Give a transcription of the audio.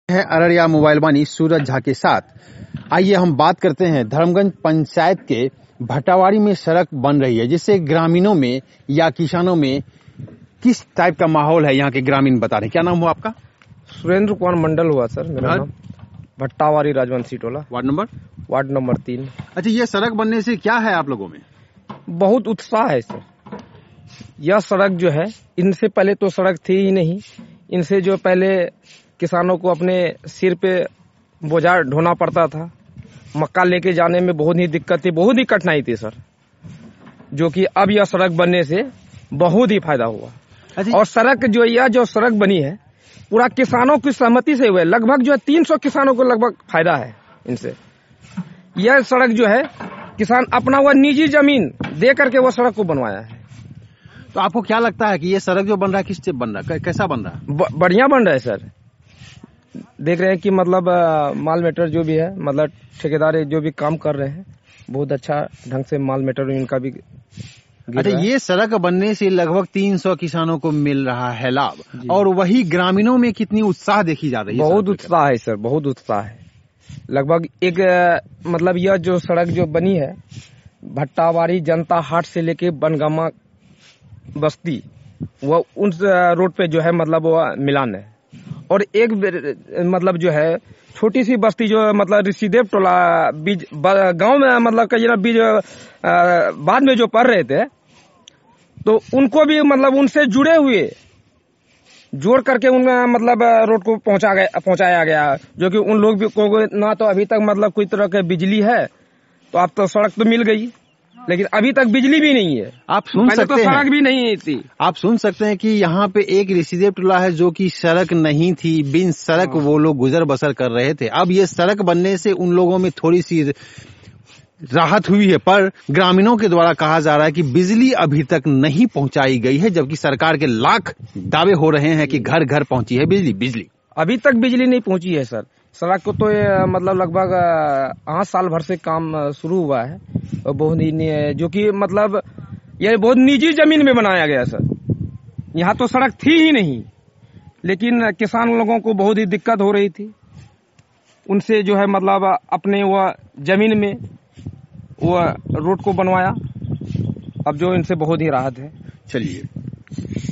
है अररिया मोबाइल वाणी सूरज झा के साथ। आइए हम बात करते हैं धर्मगंज पंचायत के भट्टावाड़ी में सड़क बन रही है, जिससे ग्रामीणों में या किसानों में किस टाइप का माहौल है यहाँ के ग्रामीण बता रहे हैं। क्या नाम हुआ आपका? सुरेंद्र कुमार मंडल हुआ सर मेरा नाम। भट्टावाड़ी राजवंशी टोला, वार्ड नंबर 3। अच्छा, ये सड़क बनने से क्या है आप लोगों में? बहुत उत्साह है सर। यह सड़क जो है, इनसे पहले तो सड़क थी ही नहीं। इनसे जो पहले किसानों को अपने सिर पे बोझा ढोना पड़ता था, मक्का लेके जाने में बहुत ही दिक्कत थी, बहुत ही कठिनाई थी सर, जो कि अब यह सड़क बनने से बहुत ही फायदा हुआ। और सड़क जो सड़क बनी है पूरा किसानों की सहमति से हुआ है। लगभग जो है 300 किसानों को लगभग फायदा है इनसे। यह सड़क जो है किसान अपना वह निजी जमीन दे करके वो सड़क को बनवाया है। तो आपको क्या लगता है कि ये सड़क जो बन रहा है किस टाइप बन रहा है, कैसा बन रहा है? बढ़िया बन रहा है सर। देख रहे हैं कि मतलब माल मेटर जो भी है, मतलब ठेकेदार जो भी काम कर रहे हैं, बहुत अच्छा ढंग से माल मेटर इनका भी। अच्छा, ये सड़क बनने से लगभग 300 किसानों को मिल रहा है लाभ, और वही ग्रामीणों में कितनी उत्साह देखी जा रही है? बहुत उत्साह है सर, बहुत उत्साह है। लगभग एक मतलब यह जो सड़क जो बनी है भट्टावाड़ी जनता हाट से लेके बनगामा बस्ती, वह उन रोड पे जो है मतलब वो मिलान है। और एक मतलब जो है छोटी सी बस्ती जो मतलब ऋषिदेव टोला बीज गांव में, मतलब कई ना बीज बाद में जो पढ़ रहे थे, तो उनको भी मतलब उनसे जुड़े हुए जोड़ करके उन मतलब रोड को पहुंचाया गया, जो कि उन लोग को ना तो अभी तक मतलब कोई तरह के बिजली है, तो अब तो सड़क तो मिल गई, लेकिन अभी तक बिजली भी नहीं है। आप सुन सकते तो सड़क भी नहीं थी। आप सुन सकते हैं कि यहाँ पे एक ऋषिदेव टोला है जो कि सड़क नहीं थी, बिन सड़क वो लोग गुजर बसर कर रहे थे। अब ये सड़क बनने से उन लोगों में थोड़ी सी राहत हुई है, पर ग्रामीणों के द्वारा कहा जा रहा है कि बिजली अभी तक नहीं पहुंचाई गई है, जबकि सरकार के लाख दावे हो रहे हैं कि घर घर पहुंची है बिजली। अभी तक बिजली नहीं पहुंची है सर। सड़क को तो मतलब लगभग 8 साल भर से काम शुरू हुआ है, और बहुत जो कि मतलब यह बहुत निजी जमीन में बनाया गया सर। यहाँ तो सड़क थी ही नहीं, लेकिन किसान लोगों को बहुत ही दिक्कत हो रही थी। उनसे जो है मतलब अपने वह जमीन में वह रोड को बनवाया। अब जो इनसे बहुत ही राहत है। चलिए।